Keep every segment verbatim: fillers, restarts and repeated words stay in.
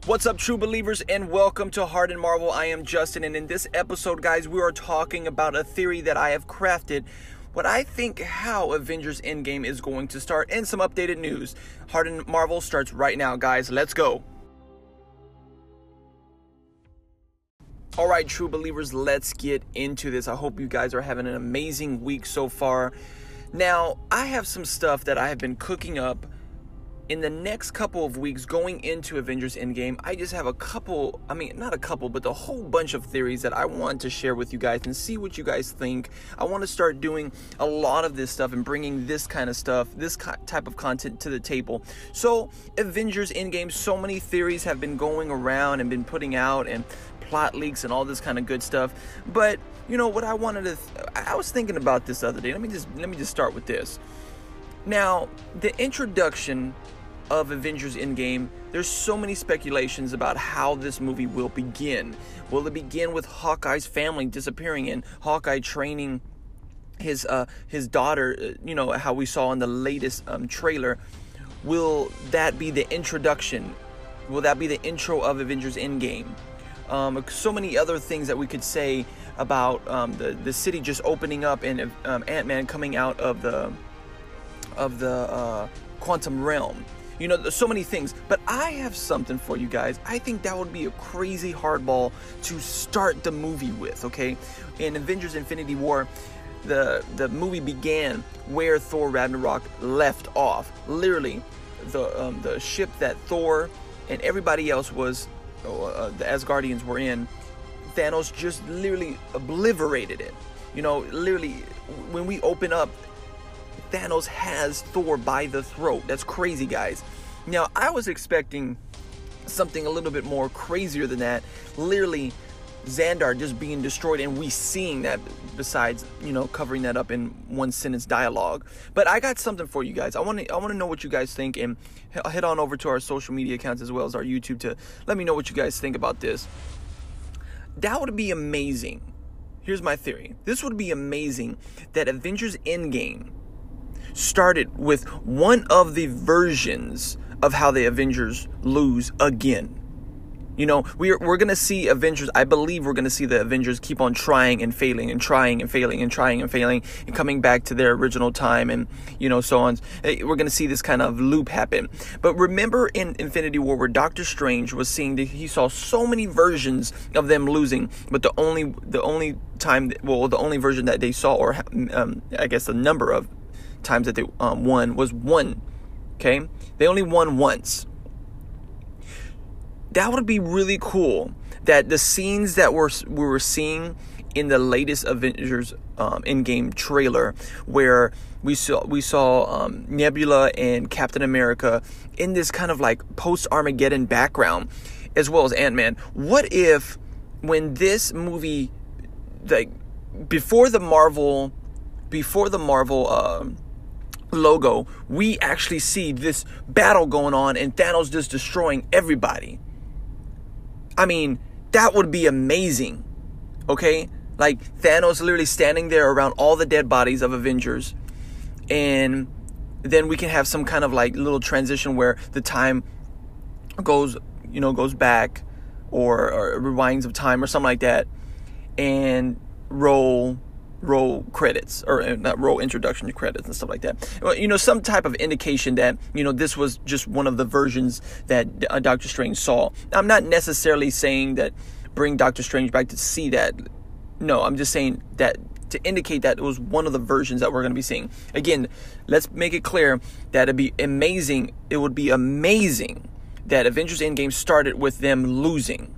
What's up, true believers, and welcome to Heart and Marvel. I am Justin, and in this episode, guys, we are talking about a theory that I have crafted, what I think how Avengers Endgame is going to start, and some updated news. Heart and Marvel starts right now, guys. Let's go. Alright, true believers, let's get into this. I hope you guys are having an amazing week so far. Now, I have some stuff that I have been cooking up in the next couple of weeks going into Avengers Endgame. I just have a couple, I mean, not a couple, but a whole bunch of theories that I want to share with you guys and see what you guys think. I want to start doing a lot of this stuff and bringing this kind of stuff, this type of content to the table. So, Avengers Endgame, so many theories have been going around and been putting out, and plot leaks and all this kind of good stuff. But, you know, what I wanted to, th- I was thinking about this the other day. Let me just, let me just start with this. Now, the introduction of Avengers Endgame, there's so many speculations about how this movie will begin. Will it begin with Hawkeye's family disappearing and Hawkeye training his uh, his daughter, you know, how we saw in the latest um, trailer? Will that be the introduction? Will that be the intro of Avengers Endgame? Um, so many other things that we could say about um, the, the city just opening up and um, Ant-Man coming out of the of the uh, quantum realm. You know, there's so many things, but I have something for you guys. I think that would be a crazy hardball to start the movie with, okay? In Avengers Infinity War, the the movie began where Thor Ragnarok left off. Literally, the um, the ship that Thor and everybody else was, uh, the Asgardians were in, Thanos just literally obliterated it. You know, literally, when we open up, Thanos has Thor by the throat. That's crazy, guys. Now, I was expecting something a little bit more crazier than that. Literally, Xandar just being destroyed and we seeing that, besides, you know, covering that up in one sentence dialogue. But I got something for you guys. I want to I want to know what you guys think, and head on over to our social media accounts as well as our YouTube to let me know what you guys think about this. That would be amazing. Here's my theory. This would be amazing that Avengers Endgame started with one of the versions of how the Avengers lose again. You know, we're we're gonna see Avengers. I believe we're gonna see the Avengers keep on trying and failing and trying and failing and trying and failing and coming back to their original time, and you know, so on. We're gonna see this kind of loop happen. But remember in Infinity War, where Doctor Strange was seeing that he saw so many versions of them losing, but the only the only time, well, the only version that they saw, or um, I guess the number of times that they um, won was one. Okay, they only won once. That would be really cool. That the scenes that we're we were seeing in the latest Avengers um, Endgame trailer, where we saw we saw um, Nebula and Captain America in this kind of like post-Armageddon background, as well as Ant-Man. What if when this movie, like before the Marvel, before the Marvel. Um, logo, we actually see this battle going on and Thanos just destroying everybody? I mean, that would be amazing. Okay? Like Thanos literally standing there around all the dead bodies of Avengers, and then we can have some kind of like little transition where the time goes, you know, goes back, or, or rewinds of time or something like that, and roll roll credits, or not roll introduction credits and stuff like that. Well, you know, some type of indication that, you know, this was just one of the versions that uh, Doctor Strange saw. I'm not necessarily saying that bring Doctor Strange back to see that. No, I'm just saying that to indicate that it was one of the versions that we're going to be seeing. Again, let's make it clear that it'd be amazing. It would be amazing that Avengers Endgame started with them losing.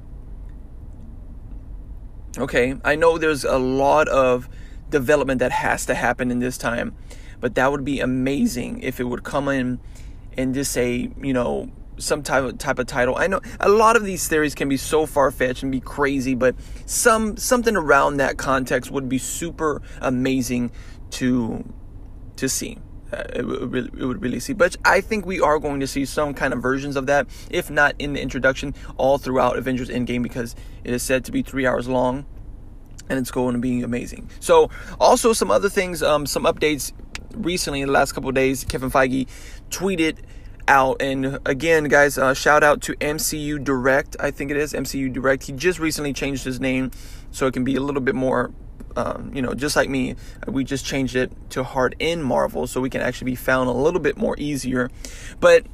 Okay, I know there's a lot of development that has to happen in this time, but that would be amazing if it would come in and just say, you know, some type of type of title. I know a lot of these theories can be so far-fetched and be crazy, but some something around that context would be super amazing to to see. Uh, it, would really, it would really see. But I think we are going to see some kind of versions of that, if not in the introduction, all throughout Avengers Endgame, because it is said to be three hours long. And it's going to be amazing. So, also some other things, um, some updates recently in the last couple of days. Kevin Feige tweeted out. And again, guys, uh, shout out to M C U Direct. I think it is M C U Direct. He just recently changed his name so it can be a little bit more, um, you know, just like me. We just changed it to Hard in Marvel so we can actually be found a little bit more easier. But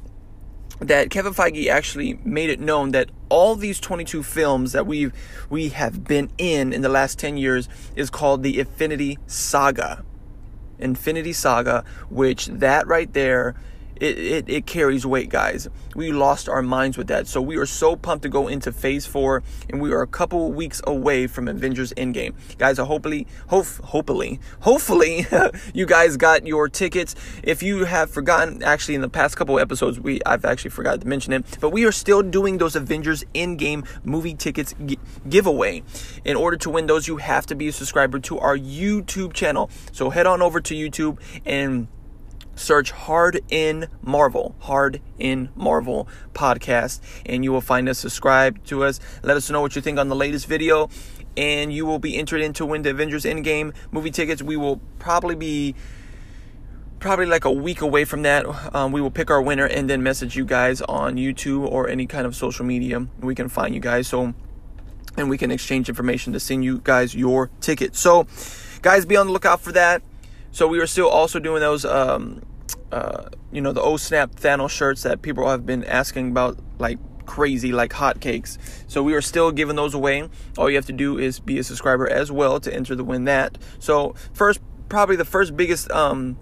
that Kevin Feige actually made it known that all these twenty-two films that we we have been in in the last ten years is called the Infinity Saga. Infinity Saga, which that right there, It, it, it carries weight, guys. We lost our minds with that. So we are so pumped to go into phase four, and we are a couple weeks away from Avengers Endgame. Guys, I hopefully, hope, hopefully, hopefully you guys got your tickets. If you have forgotten, actually in the past couple episodes, we I've actually forgot to mention it, but we are still doing those Avengers Endgame movie tickets gi- giveaway. In order to win those, you have to be a subscriber to our YouTube channel. So head on over to YouTube and search Hard in Marvel, Hard in Marvel podcast, and you will find us. Subscribe to us. Let us know what you think on the latest video, and you will be entered in to win the Avengers Endgame movie tickets. We will probably be probably like a week away from that. Um, we will pick our winner and then message you guys on YouTube or any kind of social media. We can find you guys, so and we can exchange information to send you guys your tickets. So, guys, be on the lookout for that. So we are still also doing those, um, uh, you know, the Oh Snap Thanos shirts that people have been asking about like crazy, like hotcakes. So we are still giving those away. All you have to do is be a subscriber as well to enter to win that. So first, probably the first biggest um,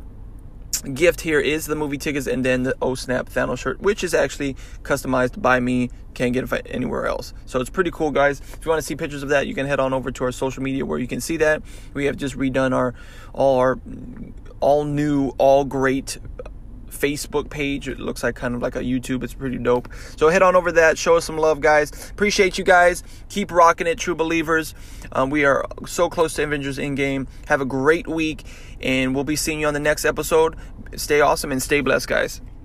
gift here is the movie tickets, and then the Oh Snap Thanos shirt, which is actually customized by me. Can't get it anywhere else. So it's pretty cool, guys. If you want to see pictures of that, you can head on over to our social media where you can see that. We have just redone our all our all new, all great Facebook page. It looks like kind of like a YouTube. It's pretty dope. So head on over to that. Show us some love, guys. Appreciate you guys. Keep rocking it, true believers. Um, we are so close to Avengers Endgame. Have a great week, and we'll be seeing you on the next episode. Stay awesome and stay blessed, guys.